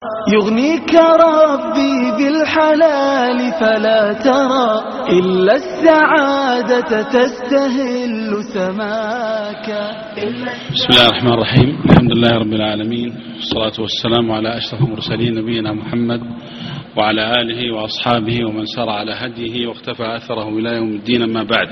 يغنيك ربي بالحلال فلا ترى إلا السعادة تستهل سماك. بسم الله الرحمن الرحيم. الحمد لله رب العالمين، والصلاة والسلام على أشرف المرسلين نبينا محمد وعلى آله وأصحابه ومن سار على هديه واختفى أثره إلى يوم الدين. أما بعد،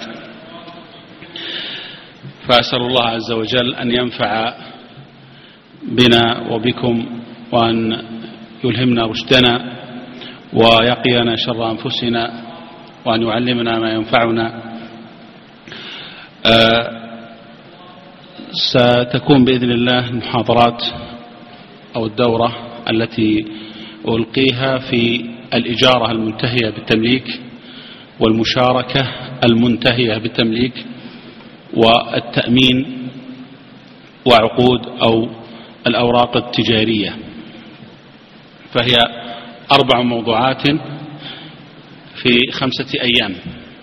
فأسأل الله عز وجل أن ينفع بنا وبكم، وأن يلهمنا رشدنا ويقينا شر أنفسنا، وأن يعلمنا ما ينفعنا. ستكون بإذن الله المحاضرات أو الدورة التي ألقيها في الإجارة المنتهية بالتمليك، والمشاركة المنتهية بالتمليك، والتأمين، وعقود أو الأوراق التجارية. فهي 4 موضوعات في 5 أيام.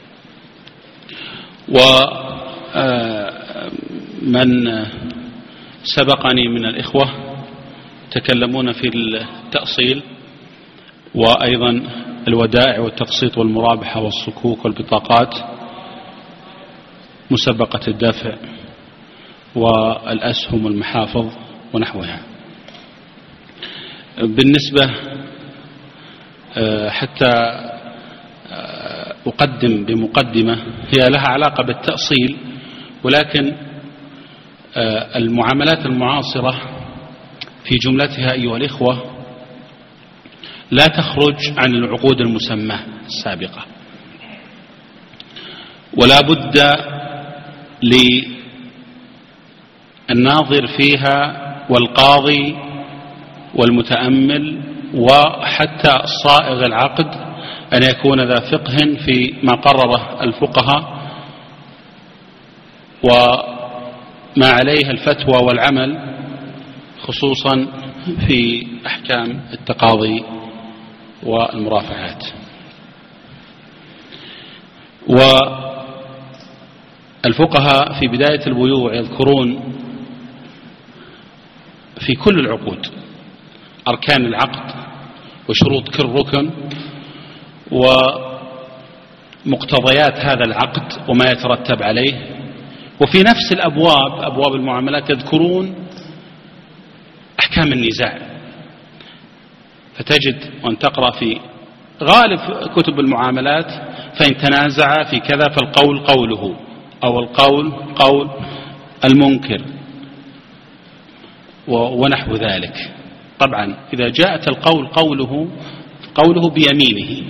ومن سبقني من الإخوة تكلمون في التأصيل، وأيضا الودائع والتقسيط والمرابحة والصكوك والبطاقات، مسبقة الدفع والأسهم والمحافظ ونحوها. بالنسبة حتى أقدم بمقدمة هي لها علاقة بالتأصيل، ولكن المعاملات المعاصرة في جملتها أيها الإخوة لا تخرج عن العقود المسماة السابقة، ولا بد للناظر فيها والقاضي والمتأمل وحتى صائغ العقد أن يكون ذا فقه في ما قرره الفقهاء وما عليه الفتوى والعمل، خصوصا في أحكام التقاضي والمرافعات. والفقهاء في بداية البيوع يذكرون في كل العقود أركان العقد وشروط كل ركن ومقتضيات هذا العقد وما يترتب عليه. وفي نفس الأبواب، أبواب المعاملات، يذكرون أحكام النزاع. فتجد وأن تقرأ في غالب كتب المعاملات فإن تنازع في كذا فالقول قوله، أو القول قول المنكر ونحو ذلك. طبعا إذا جاءت القول قوله بيمينه،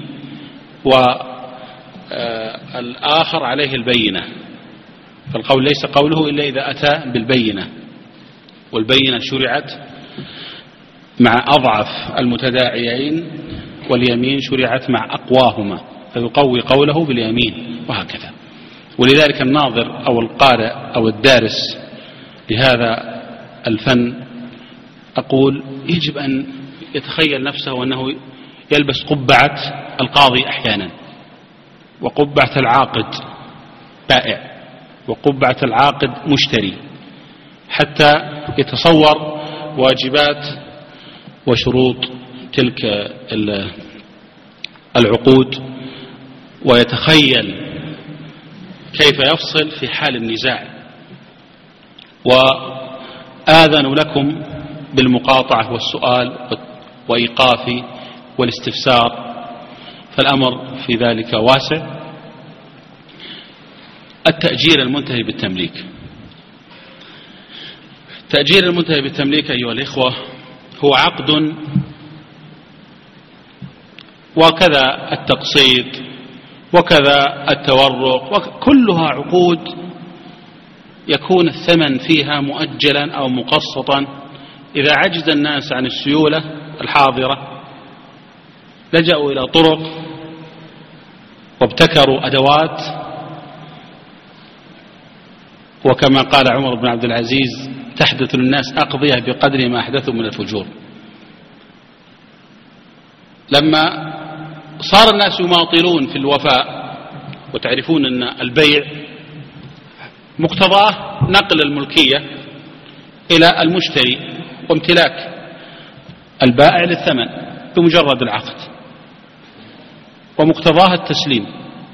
والآخر عليه البينة، فالقول ليس قوله إلا إذا أتى بالبينة، والبينة شرعت مع أضعف المتداعيين، واليمين شرعت مع أقواهما، فيقوي قوله باليمين، وهكذا. ولذلك الناظر أو القارئ أو الدارس لهذا الفن أقول يجب أن يتخيل نفسه أنه يلبس قبعة القاضي أحيانا، وقبعة العاقد بائع، وقبعة العاقد مشتري، حتى يتصور واجبات وشروط تلك العقود، ويتخيل كيف يفصل في حال النزاع. وآذن لكم بالمقاطعة والسؤال وإيقاف والاستفسار، فالأمر في ذلك واسع. التأجير المنتهي بالتمليك. التأجير المنتهي بالتمليك أيها الإخوة هو عقد، وكذا التقسيط وكذا التورق، وكلها عقود يكون الثمن فيها مؤجلا أو مقسطا. إذا عجز الناس عن السيولة الحاضرة لجأوا إلى طرق وابتكروا أدوات، وكما قال عمر بن عبد العزيز تحدث للناس أقضية بقدر ما أحدثوا من الفجور. لما صار الناس يماطلون في الوفاء، وتعرفون أن البيع مقتضاه نقل الملكية إلى المشتري وامتلاك البائع للثمن بمجرد العقد، ومقتضاها التسليم.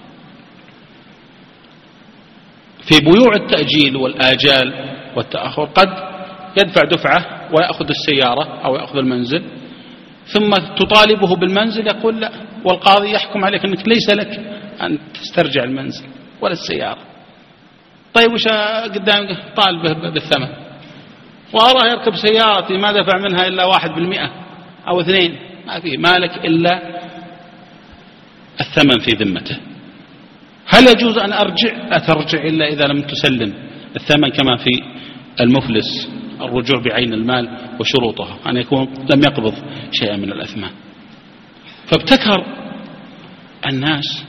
في بيوع التأجيل والآجال والتأخر قد يدفع دفعة ويأخذ السيارة أو يأخذ المنزل، ثم تطالبه بالمنزل يقول لا، والقاضي يحكم عليك أنك ليس لك أن تسترجع المنزل ولا السيارة. طيب وش قدام طالبه بالثمن، وأراه يركب سيارتي ما دفع منها إلا 1% أو 2%، ما فيه مالك إلا الثمن في ذمته. هل يجوز أن أترجع إلا إذا لم تسلم الثمن كما في المفلس الرجوع بعين المال وشروطها أن يكون لم يقبض شيئا من الأثمان؟ فابتكر الناس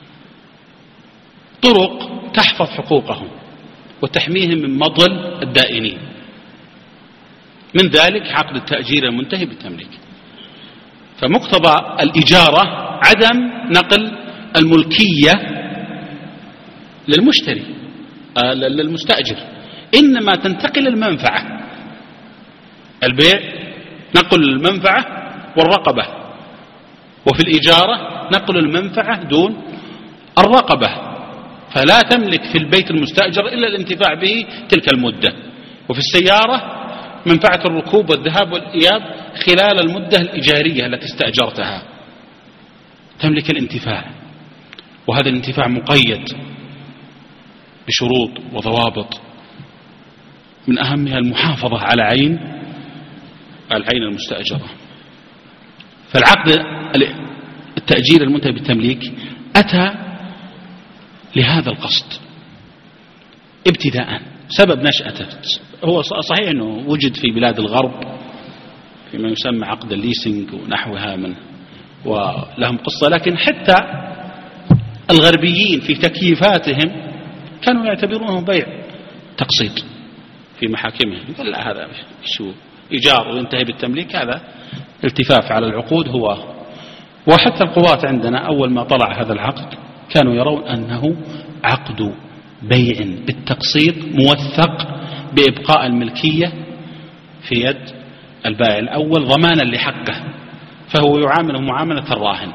طرق تحفظ حقوقهم وتحميهم من مضل الدائنين، من ذلك عقد التأجير المنتهي بالتمليك. فمقتضى الإجارة عدم نقل الملكية للمشتري للمستأجر، إنما تنتقل المنفعة. البيع نقل المنفعة والرقبة، وفي الإجارة نقل المنفعة دون الرقبة، فلا تملك في البيت المستأجر إلا الانتفاع به تلك المدة، وفي السيارة منفعة الركوب والذهاب والإياب خلال المدة الإيجارية التي استأجرتها، تملك الانتفاع، وهذا الانتفاع مقيد بشروط وضوابط، من أهمها المحافظة على العين المستأجرة. فالعقد التأجير المنتهي بالتمليك أتى لهذا القصد ابتداء. سبب نشأته هو صحيح أنه وجد في بلاد الغرب فيما يسمى عقد الليسنج ونحوها ولهم قصة، لكن حتى الغربيين في تكييفاتهم كانوا يعتبرونه بيع تقسيط في محاكمهم. يقول لا، هذا شو إيجار وينتهي بالتمليك، هذا التفاف على العقود هو. وحتى القضاة عندنا أول ما طلع هذا العقد كانوا يرون أنه عقد بيع بالتقسيط موثق بإبقاء الملكية في يد البائع الأول ضمانا لحقه، فهو يعامله معاملة الراهن،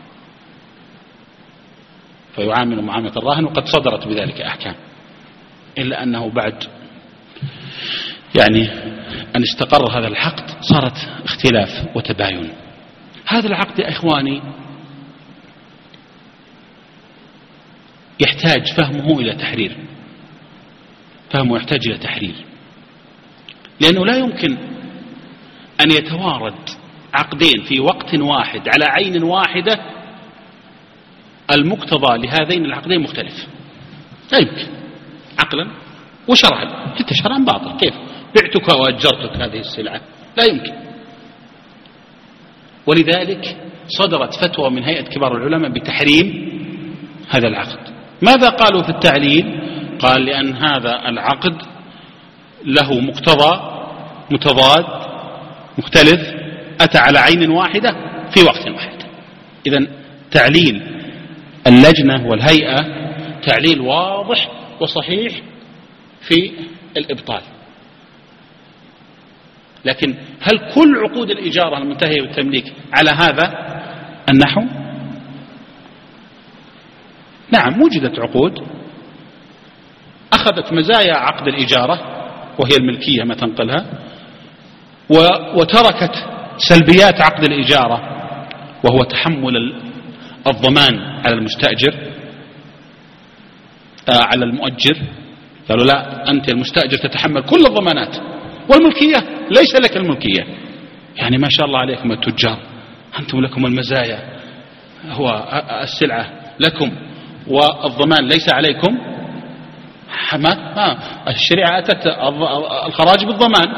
وقد صدرت بذلك أحكام، إلا أنه بعد أن استقر هذا العقد صارت اختلاف وتباين. هذا العقد يا إخواني يحتاج فهمه إلى تحرير، يحتاج إلى تحرير، لأنه لا يمكن أن يتوارد عقدين في وقت واحد على عين واحدة المقتضى لهذين العقدين مختلف، لا يمكن عقلا وشرعا، حتى شرعا باطل. كيف بعتك وأجرتك هذه السلعة؟ لا يمكن. ولذلك صدرت فتوى من هيئة كبار العلماء بتحريم هذا العقد. ماذا قالوا في التعليل؟ قال لأن هذا العقد له مقتضى متضاد مختلف أتى على عين واحدة في وقت واحد. إذن تعليل اللجنة والهيئة تعليل واضح وصحيح في الإبطال. لكن هل كل عقود الإجارة المنتهية بالتمليك على هذا النحو؟ نعم، وجدت عقود أخذت مزايا عقد الإجارة وهي الملكية ما تنقلها، وتركت سلبيات عقد الإجارة وهو تحمل الضمان على المستأجر على المؤجر. قالوا لا، أنت المستأجر تتحمل كل الضمانات، والملكية ليس لك الملكية. يعني ما شاء الله عليكم التجار، أنتم لكم المزايا، هو السلعة لكم والضمان ليس عليكم. الشريعة أتت الخراج بالضمان،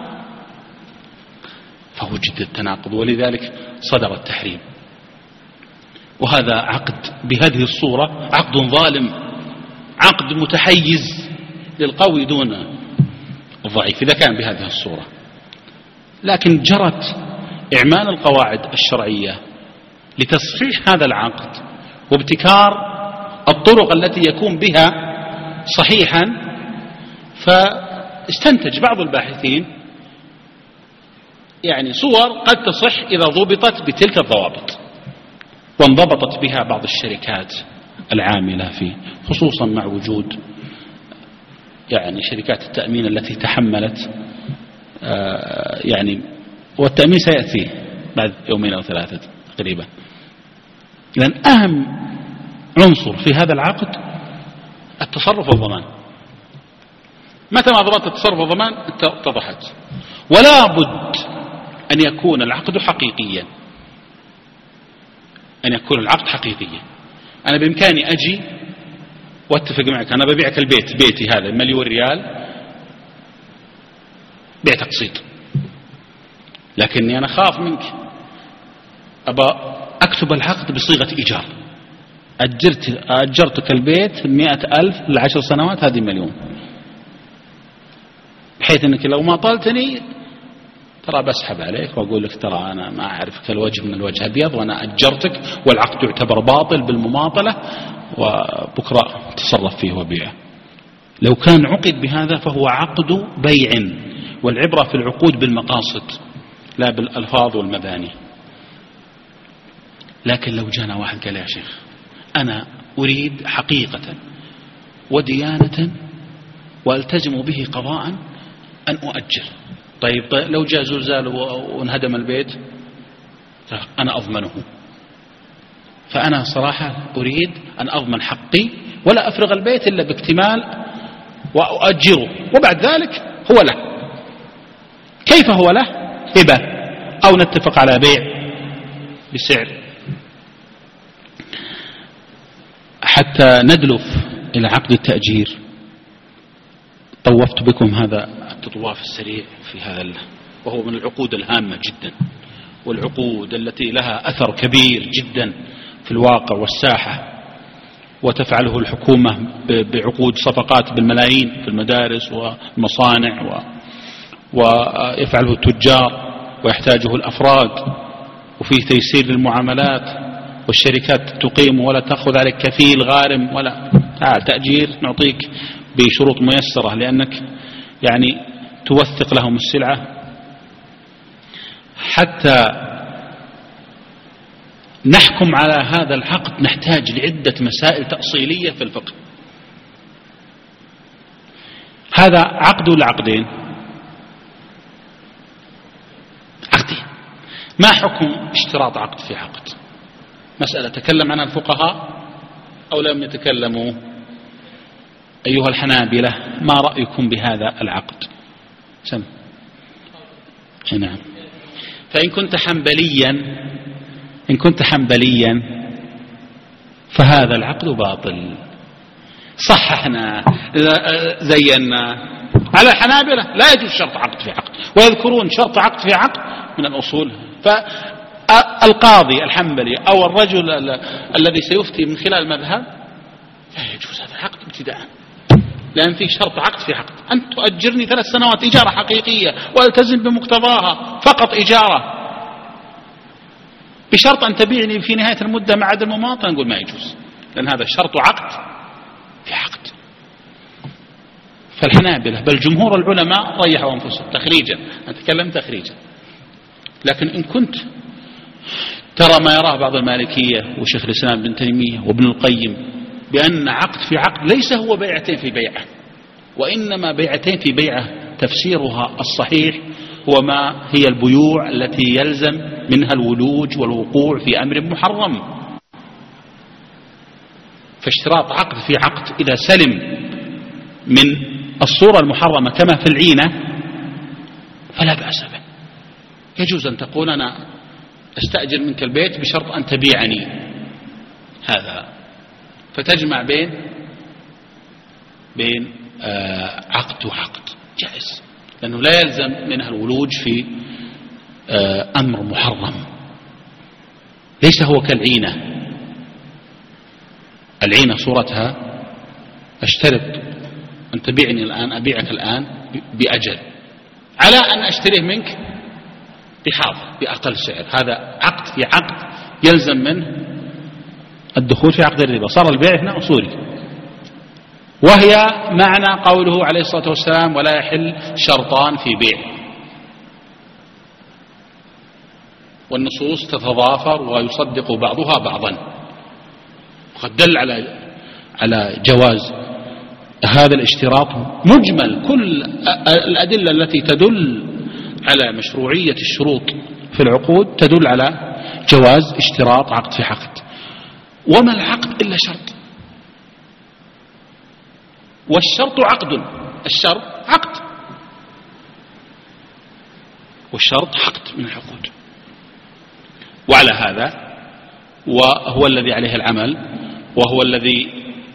فوجد التناقض، ولذلك صدر التحريم. وهذا عقد بهذه الصورة عقد ظالم، عقد متحيز للقوي دون الضعيف إذا كان بهذه الصورة. لكن جرت إعمال القواعد الشرعية لتصحيح هذا العقد وابتكار الطرق التي يكون بها صحيحا، فاستنتج بعض الباحثين يعني صور قد تصح إذا ضبطت بتلك الضوابط وانضبطت بها بعض الشركات العاملة فيه، خصوصا مع وجود يعني شركات التأمين التي تحملت يعني، والتأمين سيأتي بعد يومين أو ثلاثة تقريبا. لأن أهم عنصر في هذا العقد التصرف والضمان. متى ما ضبطت التصرف والضمان اتضحت. ولا بد أن يكون العقد حقيقيا، أن يكون العقد حقيقيا. أنا بإمكاني أجي واتفق معك، أنا ببيعك البيت، بيتي هذا 1,000,000 ريال، بيع تقسيط، لكني أنا خاف منك، أبى أكتب العقد بصيغة إيجار، أجرتك البيت 100,000 ل10 سنوات، هذه 1,000,000، بحيث أنك لو ما طلتني ترى بسحب عليك وأقول لك ترى أنا ما أعرفك الوجه من الوجه أبيض، وأنا أجرتك والعقد يعتبر باطل بالمماطلة، وبكرة تصرف فيه وبيعه. لو كان عقد بهذا فهو عقد بيع، والعبرة في العقود بالمقاصد لا بالألفاظ والمباني. لكن لو جانا واحد قال يا شيخ أنا أريد حقيقة وديانة والتزم به قضاء أن أؤجر، طيب لو جاء زلزال وانهدم البيت أنا أضمنه، فأنا صراحة أريد أن أضمن حقي ولا أفرغ البيت إلا باكتمال وأؤجره، وبعد ذلك هو له. كيف هو له؟ هبة أو نتفق على بيع بسعر، حتى ندلف إلى عقد التأجير. طوفت بكم هذا التطواف السريع في هذا، وهو من العقود الهامة جدا، والعقود التي لها أثر كبير جدا في الواقع والساحة، وتفعله الحكومة بعقود صفقات بالملايين في المدارس والمصانع، ويفعله التجار ويحتاجه الأفراد، وفيه تيسير للمعاملات، والشركات تقيم ولا تأخذ عليك كفيل غارم ولا تأجير، نعطيك بشروط ميسرة لأنك يعني توثق لهم السلعة. حتى نحكم على هذا العقد نحتاج لعدة مسائل تأصيلية في الفقه. هذا عقد ولا عقدين؟ عقدين. ما حكم اشتراط عقد في عقد؟ مسألة تكلم عنها الفقهاء أو لم يتكلموا. أيها الحنابلة ما رأيكم بهذا العقد؟ سم. نعم. فإن كنت حنبليا فهذا العقد باطل. صححنا زينا على الحنابلة لا يجوز شرط عقد في عقد، ويذكرون شرط عقد في عقد من الأصول. فالقاضي الحنبلي أو الرجل الذي سيفتي من خلال المذهب لا يجوز هذا العقد ابتداء، لأن في شرط عقد في عقد. أنت تؤجرني 3 سنوات إجارة حقيقية والتزم بمقتضاها، فقط إجارة بشرط أن تبيعني في نهاية المدة مع عدم المماطلة، نقول ما يجوز، لأن هذا شرط عقد في عقد. فالحنابلة بل جمهور العلماء ريحوا أنفسهم تخريجا، نتكلم تخريجا. لكن إن كنت ترى ما يراه بعض المالكية وشيخ الإسلام ابن تيمية وابن القيم بأن عقد في عقد ليس هو بيعتين في بيعة، وإنما بيعتين في بيعة، تفسيرها الصحيح هو ما هي البيوع التي يلزم منها الولوج والوقوع في أمر محرم. فاشتراط عقد في عقد إذا سلم من الصورة المحرمة كما في العينة فلا بأس به، يجوز أن تقول أنا أستأجر منك البيت بشرط أن تبيعني هذا، فتجمع بين عقد وعقد جائز، لأنه لا يلزم منها الولوج في أمر محرم. ليس هو كالعينة. العينة صورتها أشترط أن تبيعني الآن، أبيعك الآن بأجل، على أن أشتريه منك بحاضر بأقل سعر. هذا عقد في عقد يلزم منه الدخول في عقد الربا، صار البيع هنا أصولي، وهي معنى قوله عليه الصلاة والسلام ولا يحل شرطان في بيع. والنصوص تتضافر ويصدق بعضها بعضا، وقد دل على جواز هذا الاشتراط مجمل كل الأدلة التي تدل على مشروعية الشروط في العقود تدل على جواز اشتراط عقد في عقد. وما العقد إلا شرط، والشرط عقد، الشرط عقد، والشرط عقد من العقود. وعلى هذا وهو الذي عليه العمل، وهو الذي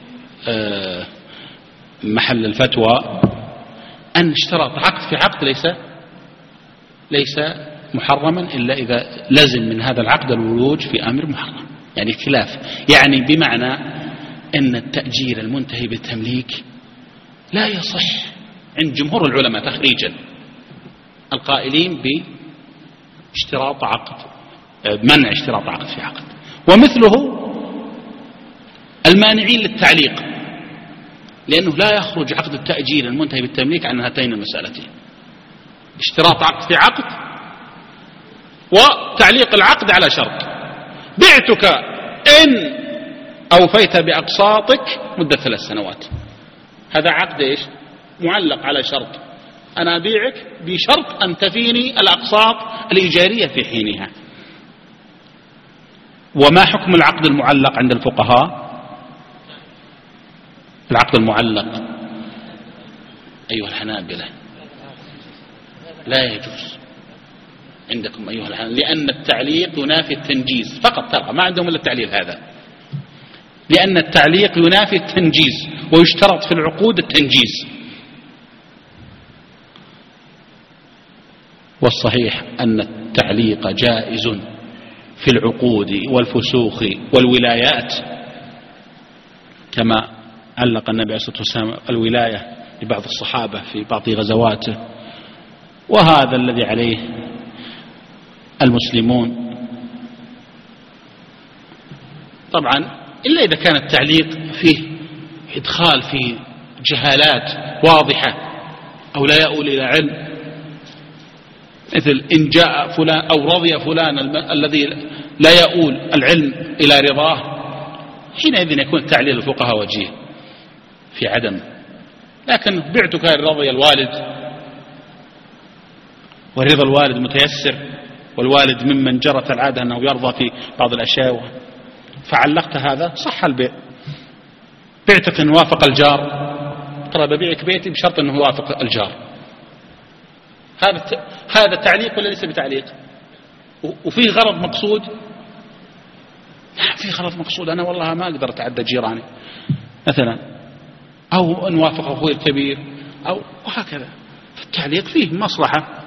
محل الفتوى، أن اشترط عقد في عقد ليس محرما إلا إذا لزم من هذا العقد الولوج في أمر محرم. يعني خلاف، يعني بمعنى أن التأجير المنتهي بالتمليك لا يصح عند جمهور العلماء تخريجا، القائلين باشتراط عقد، منع اشتراط عقد في عقد. ومثله المانعين للتعليق، لأنه لا يخرج عقد التأجير المنتهي بالتمليك عن هاتين المسألتين: اشتراط عقد في عقد، وتعليق العقد على شرط. بعتك إن أوفيت بأقساطك مدة 3 سنوات، هذا عقد إيش؟ معلق على شرط، أنا أبيعك بشرط أن تفيني الأقساط الإيجارية في حينها. وما حكم العقد المعلق عند الفقهاء؟ العقد المعلق أيها الحنابلة لا يجوز عندكم أيها الحنابلة، لأن التعليق ينافي التنجيز فقط، ترى ما عندهم إلا التعليل هذا، لأن التعليق ينافي التنجيز، ويشترط في العقود التنجيز. والصحيح أن التعليق جائز في العقود والفسوخ والولايات، كما علق النبي عليه الصلاة والسلام الولاية لبعض الصحابة في بعض غزواته، وهذا الذي عليه المسلمون طبعا، إلا إذا كان التعليق فيه إدخال في جهالات واضحة أو لا يؤول إلى علم، مثل إن جاء فلان أو رضي فلان الذي لا يؤول العلم إلى رضاه، حينئذ يكون تعليل الفقهاء وجيه في عدم. لكن بعتك رضي الوالد، ورضا الوالد متيسر، والوالد ممن جرت العادة أنه يرضى في بعض الأشياء، فعلقت هذا صح البيع. بعتك أن وافق الجار، ترى ببيعك بيتي بشرط أنه يوافق الجار، هذا تعليق ولا ليس بتعليق؟ وفيه غرض مقصود؟ نعم فيه غرض مقصود، أنا والله ما أقدر أتعدى جيراني مثلا، أو أن وافق أخوي الكبير، أو وهكذا. فالتعليق فيه مصلحة.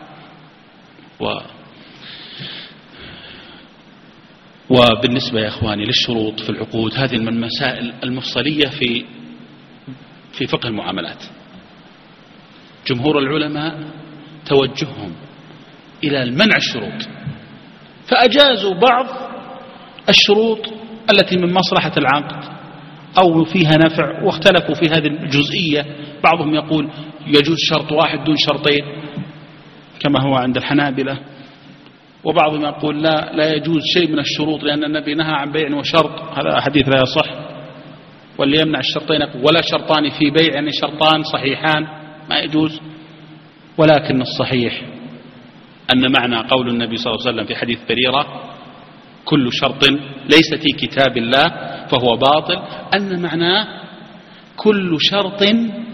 وبالنسبة يا إخواني للشروط في العقود، هذه من المسائل المفصلية في فقه المعاملات. جمهور العلماء توجههم إلى المنع الشروط، فأجازوا بعض الشروط التي من مصلحة العقد أو فيها نفع، واختلفوا في هذه الجزئية. بعضهم يقول يجوز شرط واحد دون شرطين كما هو عند الحنابلة، وبعضهم يقول لا يجوز شيء من الشروط، لأن النبي نهى عن بيع وشرط، هذا حديث لا يصح. واللي يمنع الشرطين ولا شرطان في بيع، يعني شرطان صحيحان ما يجوز. ولكن الصحيح أن معنى قول النبي صلى الله عليه وسلم في حديث بريرة: كل شرط ليس في كتاب الله فهو باطل، أن معناه كل شرط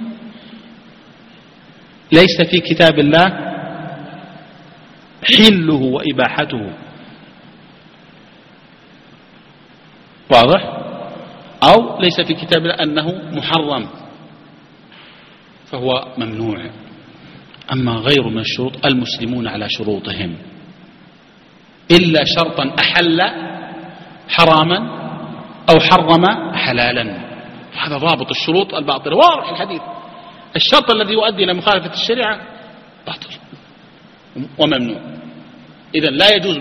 ليس في كتاب الله حله وإباحته، واضح؟ أو ليس في كتاب الله أنه محرم فهو ممنوع. أما غير من الشروط المسلمون على شروطهم، إلا شرطا أحل حراما أو حرم حلالا، هذا ضابط الشروط الباطلة، واضح الحديث. الشرط الذي يؤدي إلى مخالفة الشريعة باطل وممنوع. إذن لا يجوز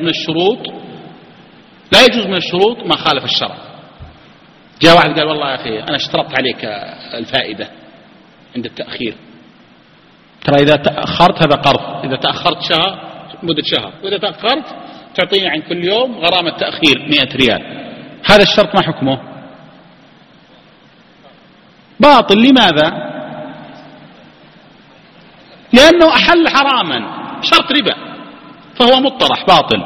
من الشروط ما خالف الشرع. جاء واحد قال: والله يا أخي أنا اشترطت عليك الفائدة عند التأخير، ترى إذا تأخرت هذا قرض، إذا تأخرت شهر مدة شهر، وإذا تأخرت تعطيني عن كل يوم غرامة تأخير 100 ريال. هذا الشرط ما حكمه؟ باطل. لماذا؟ لأنه أحل حراما، شرط ربا، فهو مطرح باطل.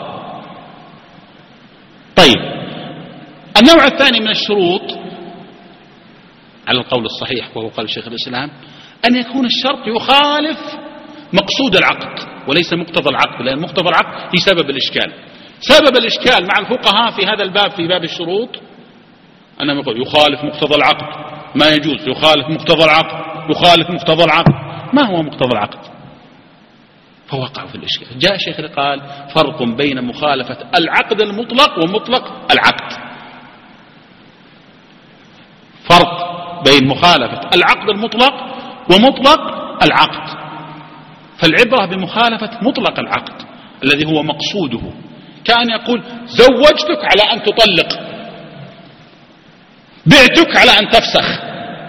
طيب، النوع الثاني من الشروط على القول الصحيح وهو قول شيخ الإسلام أن يكون الشرط يخالف مقصود العقد وليس مقتضى العقد، لأن مقتضى العقد هي سبب الإشكال. سبب الإشكال مع الفقهاء في هذا الباب، في باب الشروط، أنهم يقول يخالف مقتضى العقد، ما يجوز، يخالف مقتضى العقد، يخالف مقتضى العقد. ما هو مقتضى العقد؟ فوقعوا في الإشكال. جاء الشيخ قال فرق بين مخالفة العقد المطلق ومطلق العقد. فرق بين مخالفة العقد المطلق ومطلق العقد. فالعبرة بمخالفة مطلق العقد الذي هو مقصوده، كأن يقول زوجتك على أن تطلق، بعتك على أن تفسخ،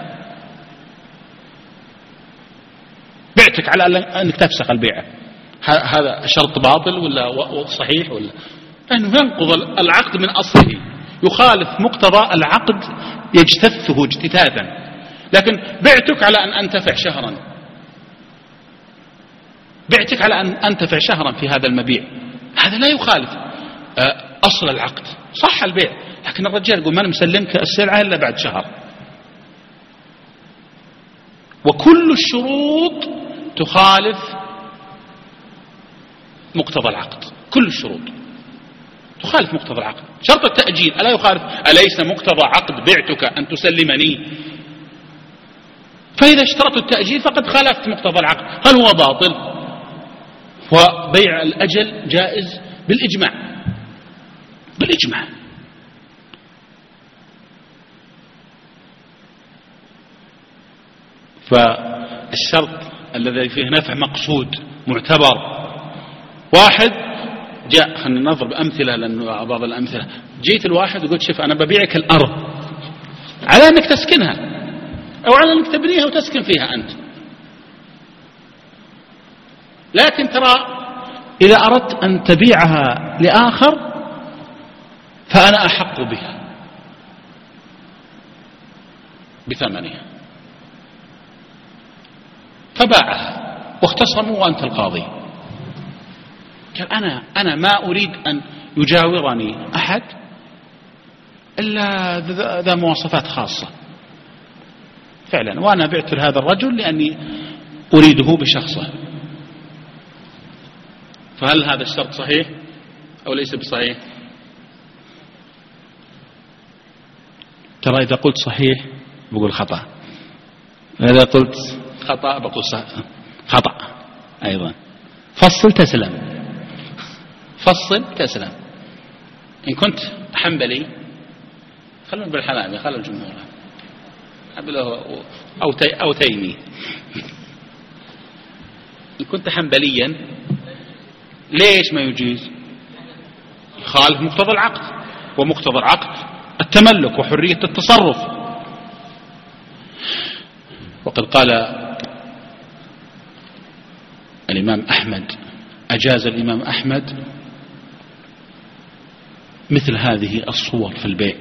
بعتك على أنك تفسخ البيعة. هذا شرط باطل ولا صحيح؟ ولا أنه ينقض العقد من أصله، يخالف مقتضى العقد يجتثه اجتثاثا. لكن بعتك على أن أنتفع شهرا، بعتك على أن أنتفع شهرا في هذا المبيع، هذا لا يخالف أصل العقد، صح البيع، لكن الرجال يقول ما أنا مسلمك السلعة إلا بعد شهر. وكل الشروط تخالف مقتضى العقد، كل الشروط تخالف مقتضى العقد. شرط التأجيل ألا يخالف؟ أليس مقتضى عقد بعتك أن تسلمني؟ فإذا اشترطوا التأجيل فقد خالفت مقتضى العقد. هل هو باطل؟ وبيع الأجل جائز بالإجماع، بالإجماع. فالشرط الذي فيه نفع مقصود معتبر. واحد جاء، خلينا نضرب أمثلة لأنه بعض الأمثلة، جيت الواحد وقلت شوف أنا ببيعك الأرض على أنك تسكنها أو على أنك تبنيها وتسكن فيها أنت، لكن ترى إذا أردت أن تبيعها لآخر فأنا أحق بها بثمنها. فباعها واختصموا وأنت القاضي. قال أنا ما أريد أن يجاورني أحد إلا ذا مواصفات خاصة فعلا، وأنا بعت لهذا الرجل لأني أريده بشخصه. فهل هذا الشرط صحيح أو ليس بصحيح؟ ترى إذا قلت صحيح بقول خطأ، إذا قلت خطأ بقول خطأ أيضا. فصل تسلم، فصل تسلم. إن كنت حنبلي خلونا بالحلال، خلوا الجمهور أو تيمي. إن كنت حنبليا ليش ما يجيز؟ يخالف مقتضى العقد، ومقتضى العقد التملك وحرية التصرف. وقد قال الإمام أحمد، أجاز الإمام أحمد مثل هذه الصور في البيع،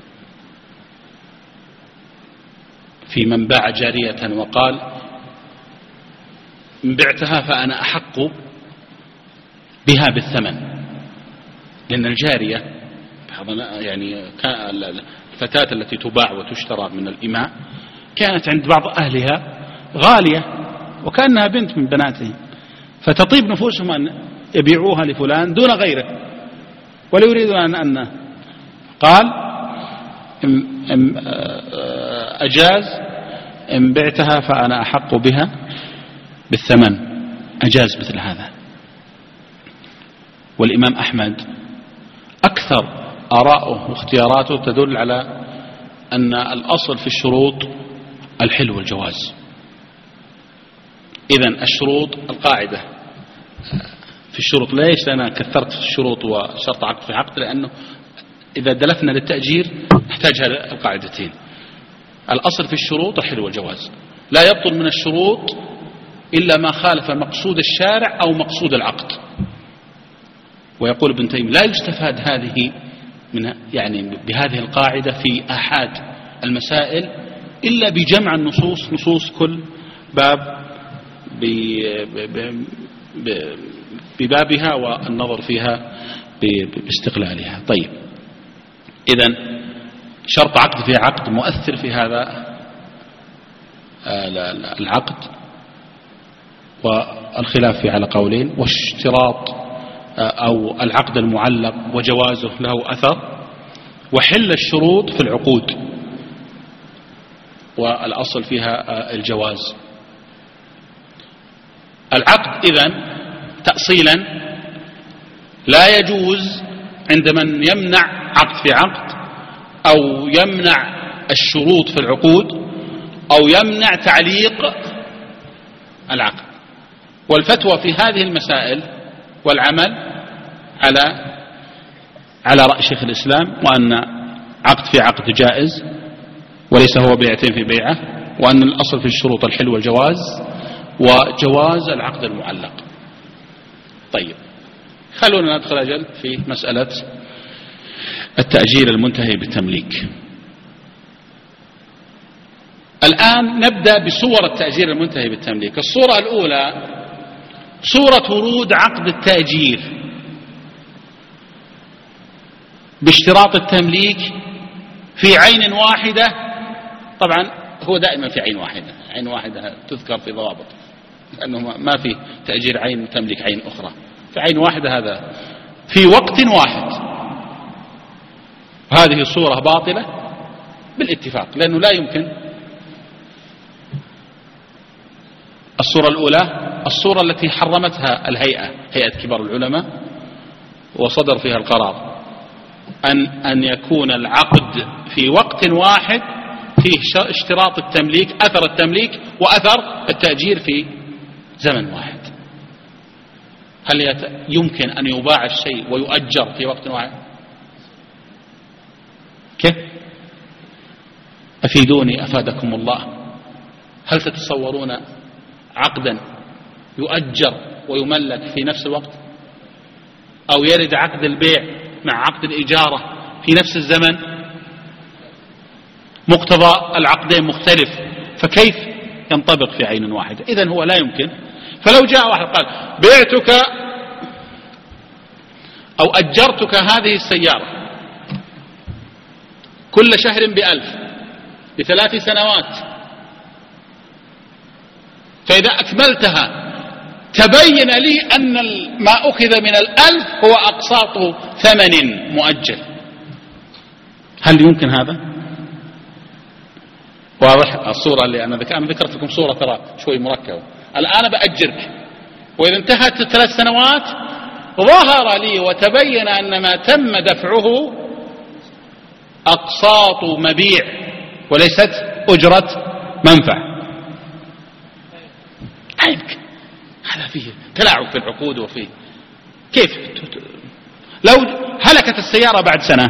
في من باع جارية وقال إن بعتها فأنا أحق بها بالثمن، لأن الجارية يعني الفتاة التي تباع وتشترى من الإماء كانت عند بعض أهلها غالية وكأنها بنت من بناتهم، فتطيب نفوسهم أن يبيعوها لفلان دون غيره ولا يريدون أن قال أجاز إن بعتها فأنا أحق بها بالثمن، أجاز مثل هذا. والإمام أحمد أكثر آراءه واختياراته تدل على أن الأصل في الشروط الحل والجواز. إذن الشروط القاعدة في الشروط، ليش أنا كثرت في الشروط وشرط عقد في عقد؟ لأنه إذا دلفنا للتأجير نحتاج هذه القاعدتين. الأصل في الشروط الحل والجواز، لا يبطل من الشروط إلا ما خالف مقصود الشارع أو مقصود العقد. ويقول ابن تيمية لا يستفاد هذه من يعني بهذه القاعدة في آحاد المسائل إلا بجمع النصوص، نصوص كل باب ببابها والنظر فيها باستقلالها. طيب، إذن شرط عقد في عقد مؤثر في هذا العقد، والخلاف فيه على قولين، واشتراط أو العقد المعلق وجوازه له أثر، وحل الشروط في العقود والأصل فيها الجواز. العقد إذن تأصيلا لا يجوز عند من يمنع عقد في عقد أو يمنع الشروط في العقود أو يمنع تعليق العقد. والفتوى في هذه المسائل والعمل على رأي شيخ الإسلام، وأن عقد في عقد جائز وليس هو بيعتين في بيعة، وأن الأصل في الشروط الحل والجواز، وجواز العقد المعلق. طيب، خلونا ندخل أجل في مسألة التأجير المنتهي بالتمليك. الآن نبدأ بصور التأجير المنتهي بالتمليك. الصورة الأولى صورة ورود عقد التأجير باشتراط التمليك في عين واحدة. طبعا هو دائما في عين واحدة، عين واحدة تذكر في ضوابط، لأنه ما في تأجير عين تملك عين أخرى، في عين واحدة، هذا في وقت واحد. هذه الصورة باطلة بالاتفاق، لأنه لا يمكن. الصورة الأولى الصورة التي حرمتها الهيئة، هيئة كبار العلماء، وصدر فيها القرار أن يكون العقد في وقت واحد فيه اشتراط التمليك، أثر التمليك وأثر التأجير في زمن واحد. هل يمكن أن يباع الشيء ويؤجر في وقت واحد؟ كيف؟ أفيدوني أفادكم الله. هل تتصورون عقدا يؤجر ويملك في نفس الوقت، أو يرد عقد البيع مع عقد الإجارة في نفس الزمن؟ مقتضى العقدين مختلف، فكيف ينطبق في عين واحدة؟ إذن هو لا يمكن. فلو جاء واحد قال بعتك أو أجرتك هذه السيارة كل شهر ب1,000 ب3 سنوات، فإذا أكملتها تبين لي أن ما أخذ من 1,000 هو أقساط ثمن مؤجل، هل يمكن هذا؟ واضح الصورة اللي أنا ذكرت لكم صورة ترى شوي مركبة. الآن بأجرك، وإذا انتهت 3 سنوات ظهر لي وتبين أن ما تم دفعه أقساط مبيع وليست أجرة منفع. لا يمكن، هذا فيه تلاعب في العقود. وفيه كيف لو هلكت السيارة بعد سنة،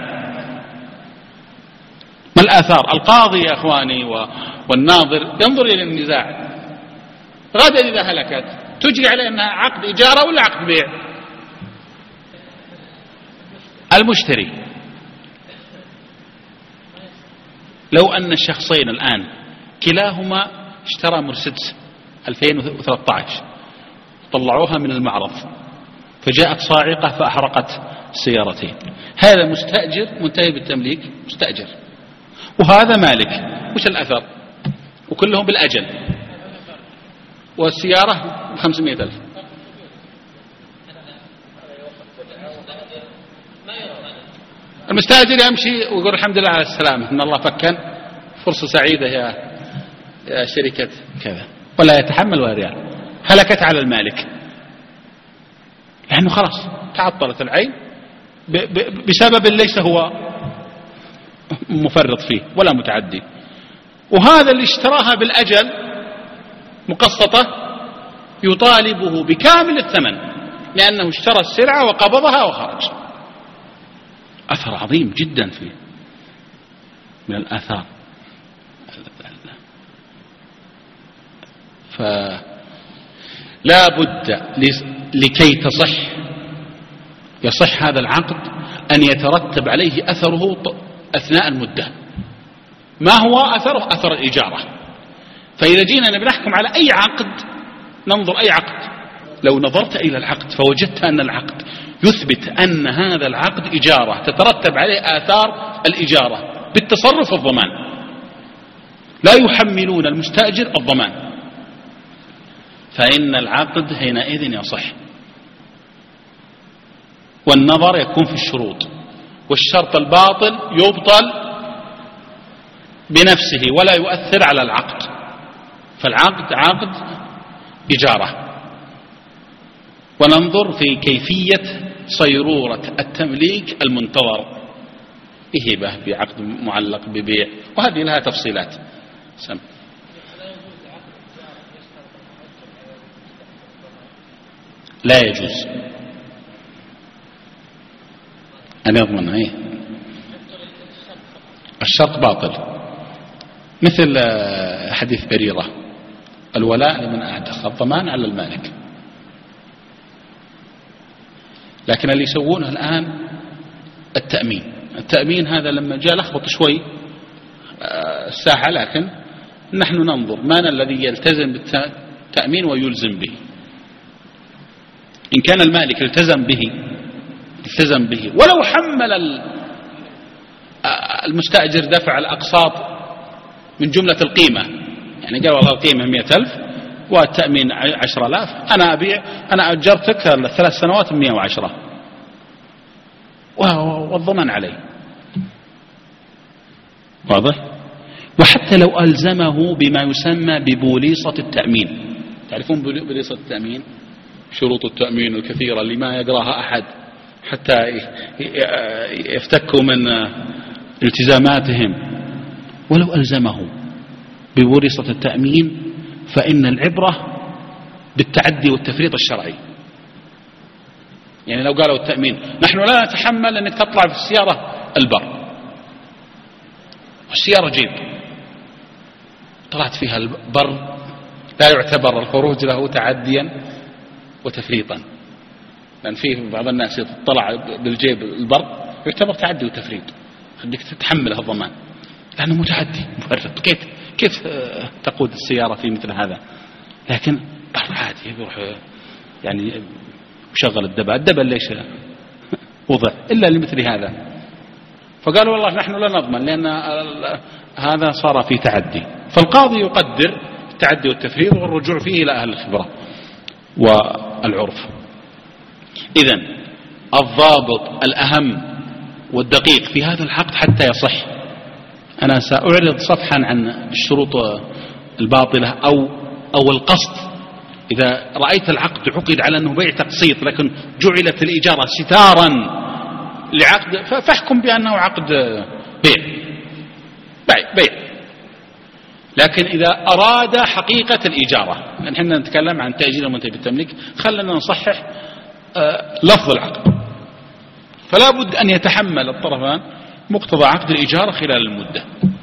ما الآثار؟ القاضي يا أخواني والناظر ينظر إلى النزاع. غدا إذا هلكت تجري على أنها عقد إجارة ولا عقد بيع؟ المشتري لو أن الشخصين الآن كلاهما اشترى مرسيدس 2013، طلعوها من المعرض فجاءت صاعقة فأحرقت السيارتين، هذا مستأجر منتهي بالتمليك مستأجر، وهذا مالك، وش الأثر؟ وكلهم بالأجل، والسيارة 500,000. المستأجر يمشي ويقول الحمد لله على السلامة، إن الله فكن، فرصة سعيدة يا شركة كذا، ولا يتحمل ولا ريال. هلكت على المالك لأنه خلاص تعطلت العين بسبب ليس هو مفرط فيه ولا متعدي. وهذا اللي اشتراها بالأجل مقسطة يطالبه بكامل الثمن لأنه اشترى السلعة وقبضها وخرج. أثر عظيم جدا فيه من الآثار. فلا بد لكي تصح يصح هذا العقد أن يترتب عليه أثره أثناء المدة. ما هو أثره؟ أثر الإجارة. فإذا جينا بنحكم على أي عقد ننظر أي عقد، لو نظرت إلى العقد فوجدت أن العقد يثبت أن هذا العقد إجارة تترتب عليه آثار الإجارة بالتصرف والضمان، لا يحملون المستأجر الضمان، فإن العقد حينئذ يصح. والنظر يكون في الشروط، والشرط الباطل يبطل بنفسه ولا يؤثر على العقد، فالعقد عقد إجارة. وننظر في كيفية صيرورة التمليك المنتظر، إهبة بعقد معلق ببيع، وهذه لها تفصيلات. لا يجوز أن يضمن إيه؟ الشرط باطل، مثل حديث بريرة: الولاء لمن أعتق، الضمان على المالك. لكن اللي يسوونه الآن التأمين هذا لما جاء لخبط شوي الساحة، لكن نحن ننظر من الذي يلتزم بالتأمين ويلزم به. إن كان المالك التزم به ولو حمل المستأجر دفع الأقساط من جملة القيمة، يعني قال والله القيمة 100,000 والتأمين 10,000، أنا أجرتك 3 سنوات 110 والضمان عليه، واضح؟ وحتى لو ألزمه بما يسمى ببوليصة التأمين. تعرفون بوليصة التأمين؟ شروط التأمين الكثيرة اللي ما يقراها أحد حتى يفتكوا من التزاماتهم. ولو ألزمه ببوليصة التأمين فإن العبرة بالتعدي والتفريط الشرعي. يعني لو قالوا التأمين نحن لا نتحمل أنك تطلع في السيارة البر، والسيارة جيب طلعت فيها البر، لا يعتبر الخروج له تعديا وتفريطا، لأن فيه بعض الناس يطلع بالجيب البر يعتبر تعدي وتفريط، خليك تتحمله الضمان لأنه متعدي مفرط. كيف تقود السيارة في مثل هذا؟ لكن بر عادي يروح يعني يشغل الدبل ليش وضع إلا لمثل هذا. فقالوا والله نحن لا نضمن لأن هذا صار في تعدي، فالقاضي يقدر التعدي والتفريط والرجوع فيه إلى أهل الخبرة والعرف. إذن الضابط الأهم والدقيق في هذا العقد حتى يصح. أنا سأعرض صفحا عن الشروط الباطلة أو القصد. إذا رأيت العقد عقد على أنه بيع تقسيط لكن جعلت الإجارة ستارا لعقد فاحكم بأنه عقد بيع. لكن إذا أراد حقيقة الإجارة، نحن نتكلم عن تأجيل ومنتهي بالتمليك، خلنا نصحح لفظ العقد. فلا بد أن يتحمل الطرفان مقتضى عقد الإجارة خلال المدة،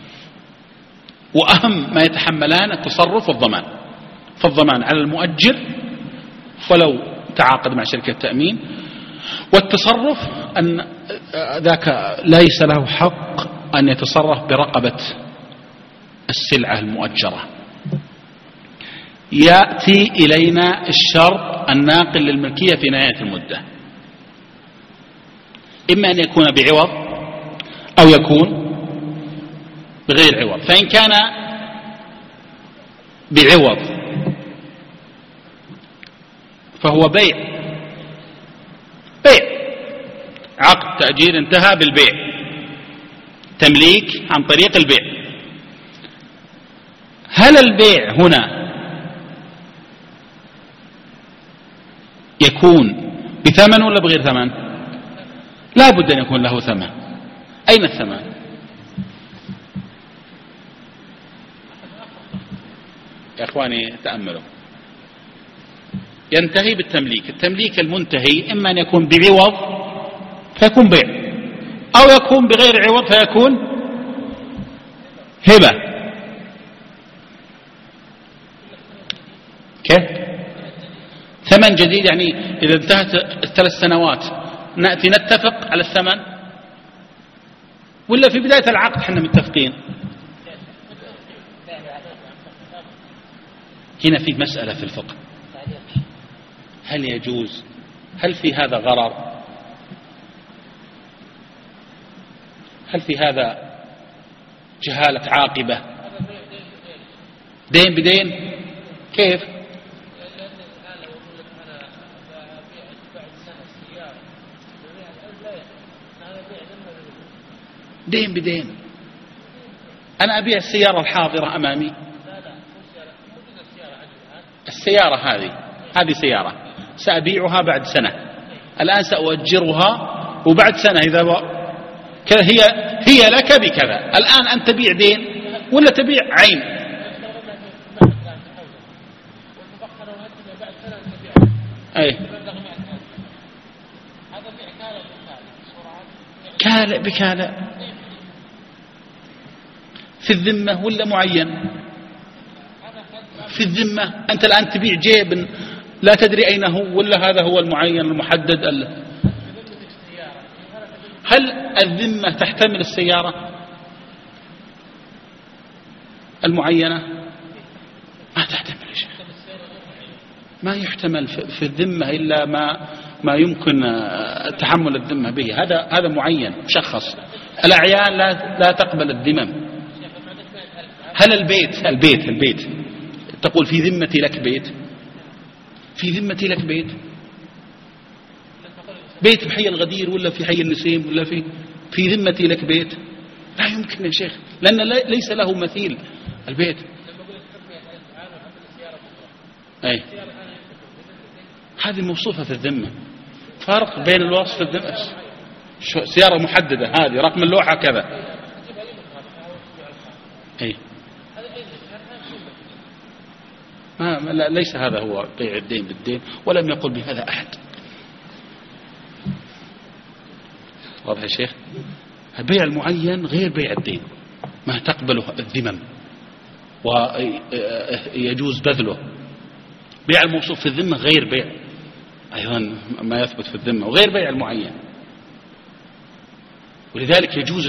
وأهم ما يتحملان التصرف والضمان. فالضمان على المؤجر ولو تعاقد مع شركة تأمين، والتصرف أن ذاك ليس له حق أن يتصرف برقبة السلعة المؤجرة. يأتي إلينا الشرط الناقل للملكية في نهاية المدة، إما أن يكون بعوض أو يكون بغير عوض. فإن كان بعوض فهو بيع عقد تأجير انتهى بالبيع، تمليك عن طريق البيع. هل البيع هنا يكون بثمن ولا بغير ثمن؟ لا بد أن يكون له ثمن. أين الثمن؟ يا أخواني تأملوا. ينتهي بالتمليك. التمليك المنتهي إما أن يكون بعوض فيكون بيع، أو يكون بغير عوض فيكون هبة. كيف؟ ثمن جديد، يعني إذا انتهت 3 سنوات نأتي نتفق على الثمن ولا في بداية العقد احنا متفقين؟ هنا في مسألة في الفقه، هل يجوز، هل في هذا غرر، هل في هذا جهالة عاقبة؟ دين بدين كيف؟ دين بدين. أنا أبيع السيارة الحاضرة أمامي، السيارة هذه سيارة سأبيعها بعد سنة، الآن سأؤجرها وبعد سنة إذا كذا هي لك بكذا. الآن أنت تبيع دين ولا تبيع عين؟ أي كالئ بكالئ في الذمة ولا معين؟ في الذمة. أنت الآن تبيع جيب لا تدري أين هو ولا هذا هو المعين المحدد. هل الذمة تحتمل السيارة المعينة؟ ما تحتمل يا شيخ، ما يحتمل في الذمة إلا ما يمكن تحمل الذمة به، هذا معين مشخص. الأعيان لا تقبل الذمم. هل البيت تقول في ذمتي لك بيت، في ذمتي لك بيت بحي الغدير ولا في حي النسيم ولا في ذمتي لك بيت؟ لا يمكن يا شيخ، لأن ليس له مثيل البيت. أي هذه موصوفة في الذمة. فرق بين الوصف في الذمة، سيارة محددة هذه رقم اللوحة كذا. أي ليس هذا هو بيع الدين بالدين، ولم يقل بهذا أحد. واضح يا شيخ؟ البيع المعين غير بيع الدين، ما تقبله الذمم ويجوز بذله. بيع الموصوف في الذمة غير بيع أيضا ما يثبت في الذمة، وغير بيع المعين. ولذلك يجوز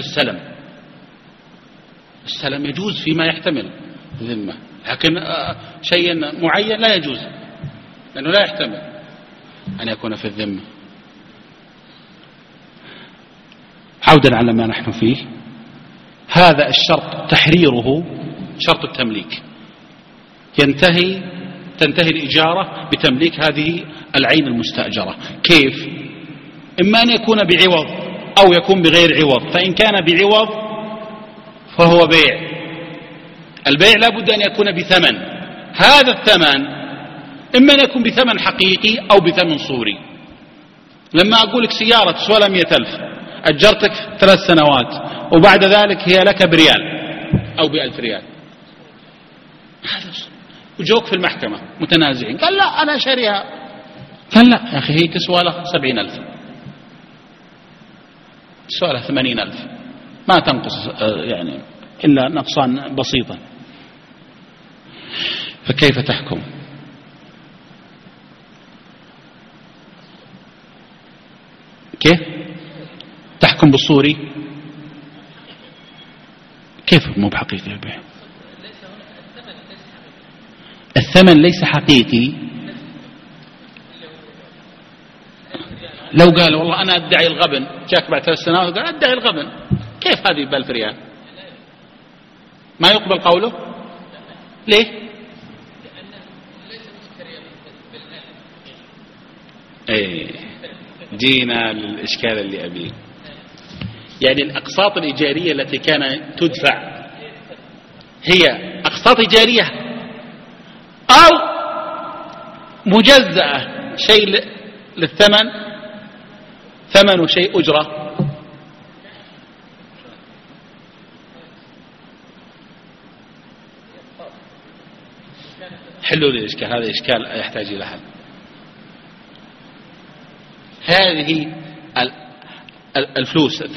السلم يجوز فيما يحتمل الذمة، لكن شيء معين لا يجوز لأنه لا يحتمل أن يكون في الذمة. عودا على ما نحن فيه، هذا الشرط تحريره شرط التمليك، تنتهي الإجارة بتمليك هذه العين المستأجرة. كيف؟ إما أن يكون بعوض أو يكون بغير عوض. فإن كان بعوض فهو بيع. البيع لا بد أن يكون بثمن، هذا الثمن إما أن يكون بثمن حقيقي أو بثمن صوري. لما أقول لك سيارة تسوى 100,000 أجرتك 3 سنوات وبعد ذلك هي لك بريال أو ب1000 ريال، هذا وجوك في المحكمة متنازعين، قال لا أنا شاريها، قال لا يا أخي هي تسوى له 70,000، تسوى له 80,000، ما تنقص يعني إلا نقصان بسيطا. فكيف تحكم؟ كيف تحكم بالصوري؟ كيف مو بحقيقي البيع؟ الثمن ليس حقيقي. لو قال والله أنا أدعي الغبن، جاك بعد 3 سنوات وقال أدعي الغبن، كيف هذه ب1000 ريال؟ ما يقبل قوله. ليه؟ ايه جينا للإشكال اللي أبيه. يعني الأقساط الإيجارية التي كان تدفع هي أقساط إيجارية أو مجزأة، شيء للثمن، ثمن شيء أجرة. حلوا لي الإشكال، هذا إشكال يحتاج إلى حل. هذه الفلوس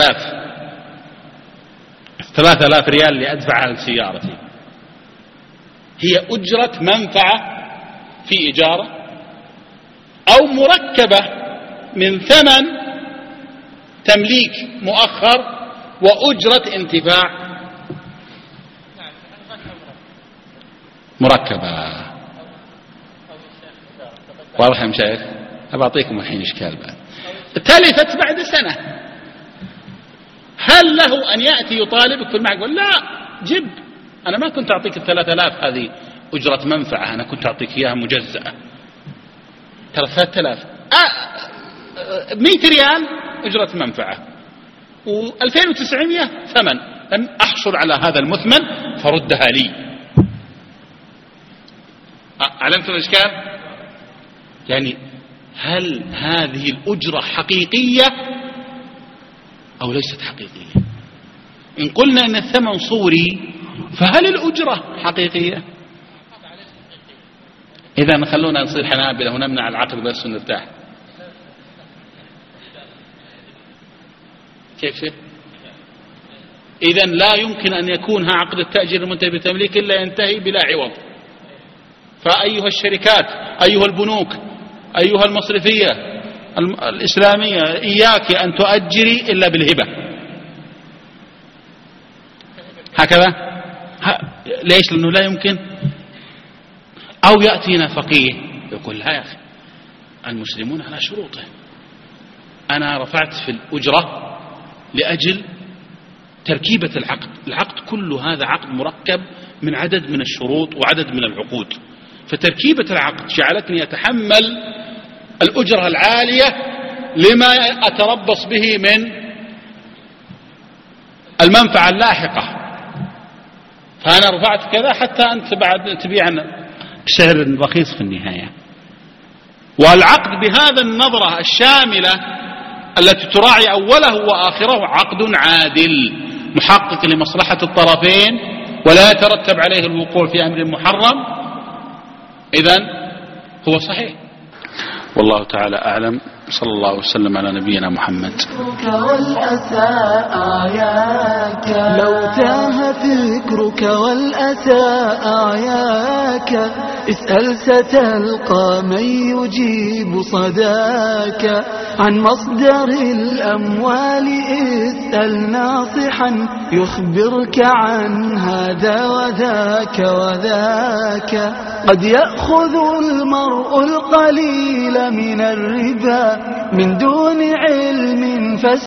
3000 ريال اللي أدفعها لسيارتي هي أجرة منفعة في إجارة أو مركبة من ثمن تمليك مؤخر وأجرة انتفاع مركبة. واضح يا مشايخ؟ أعطيكم الحين إشكال بعد. تلفت بعد سنة، هل له أن يأتي يطالبك في المعقول؟ لا، جب، أنا ما كنت أعطيك 3000 هذه أجرة منفعة، أنا كنت أعطيك إياها مجزأة، ترى 3000 100 ريال أجرة منفعة و2900 ثمن، لم أحصل على هذا المثمن فردها لي. علمت الإشكال؟ يعني هل هذه الأجرة حقيقية أو ليست حقيقية؟ إن قلنا أن الثمن صوري فهل الأجرة حقيقية؟ إذا خلونا نصير حنابلة ونمنع العقد بس ونرتاح. كيف؟ إذا لا يمكن أن يكون عقد التأجير المنتهي بالتمليك إلا ينتهي بلا عوض. فأيها الشركات، أيها البنوك، أيها المصرفية الإسلامية، إياك أن تؤجري إلا بالهبة. هكذا؟ ليش؟ لأنه لا يمكن. أو يأتينا فقيه يقول لا يا أخي، المسلمون على شروطه، أنا رفعت في الأجرة لأجل تركيبة العقد كله هذا عقد مركب من عدد من الشروط وعدد من العقود، فتركيبة العقد جعلتني أتحمل الأجرة العالية لما أتربص به من المنفعة اللاحقة، فأنا رفعت كذا حتى أنت بعد تبيعنا بسعر رخيص في النهاية. والعقد بهذا النظرة الشاملة التي تراعي أوله وآخره عقد عادل محقق لمصلحة الطرفين ولا يترتب عليه الوقوع في أمر محرم، إذن هو صحيح. والله تعالى أعلم. صلى الله وسلم على نبينا محمد. لو تاه فكرك والأسى أعياك، اسأل ستلقى من يجيب صداك. عن مصدر الأموال اسأل ناصحا يخبرك عن هذا وذاك وذاك. قد يأخذ المرء القليل من الربا من دون علم